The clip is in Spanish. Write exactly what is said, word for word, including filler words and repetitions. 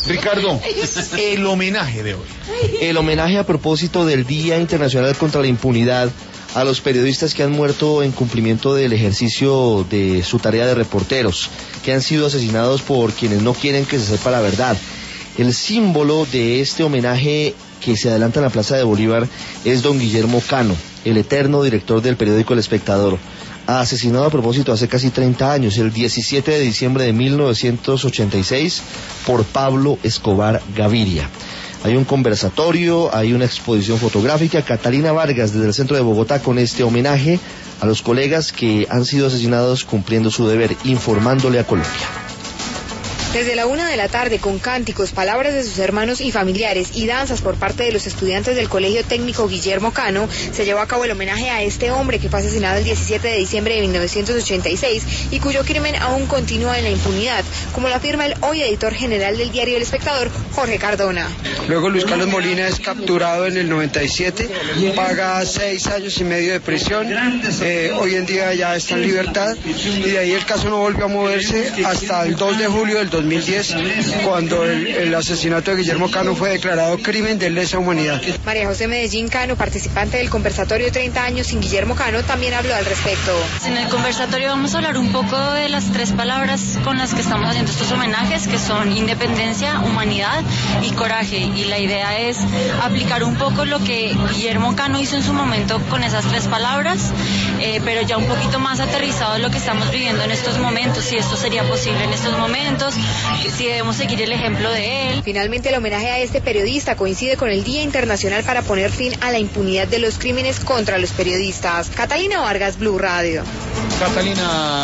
Ricardo, el homenaje de hoy. El homenaje a propósito del Día Internacional contra la Impunidad a los periodistas que han muerto en cumplimiento del ejercicio de su tarea de reporteros, que han sido asesinados por quienes no quieren que se sepa la verdad. El símbolo de este homenaje que se adelanta en la Plaza de Bolívar es don Guillermo Cano, el eterno director del periódico El Espectador, asesinado a propósito hace casi treinta años, el diecisiete de diciembre de mil novecientos ochenta y seis, por Pablo Escobar Gaviria. Hay un conversatorio, hay una exposición fotográfica. Catalina Vargas desde el centro de Bogotá con este homenaje a los colegas que han sido asesinados cumpliendo su deber, informándole a Colombia. Desde la una de la tarde, con cánticos, palabras de sus hermanos y familiares y danzas por parte de los estudiantes del Colegio Técnico Guillermo Cano, se llevó a cabo el homenaje a este hombre que fue asesinado el diecisiete de diciembre de mil novecientos ochenta y seis y cuyo crimen aún continúa en la impunidad, como lo afirma el hoy editor general del diario El Espectador, Jorge Cardona. Luego Luis Carlos Molina es capturado en el noventa y siete, paga seis años y medio de prisión, eh, hoy en día ya está en libertad y de ahí el caso no volvió a moverse hasta el dos de julio del dos mil diez, cuando el, el asesinato de Guillermo Cano fue declarado crimen de lesa humanidad. María José Medellín Cano, participante del conversatorio treinta años sin Guillermo Cano, también habló al respecto. En el conversatorio vamos a hablar un poco de las tres palabras con las que estamos haciendo estos homenajes, que son independencia, humanidad y coraje, y la idea es aplicar un poco lo que Guillermo Cano hizo en su momento con esas tres palabras, eh, pero ya un poquito más aterrizado en lo que estamos viviendo en estos momentos, si esto sería posible en estos momentos, si debemos seguir el ejemplo de él. Finalmente, el homenaje a este periodista coincide con el Día Internacional para poner fin a la impunidad de los crímenes contra los periodistas. Catalina Vargas, Blue Radio. Catalina.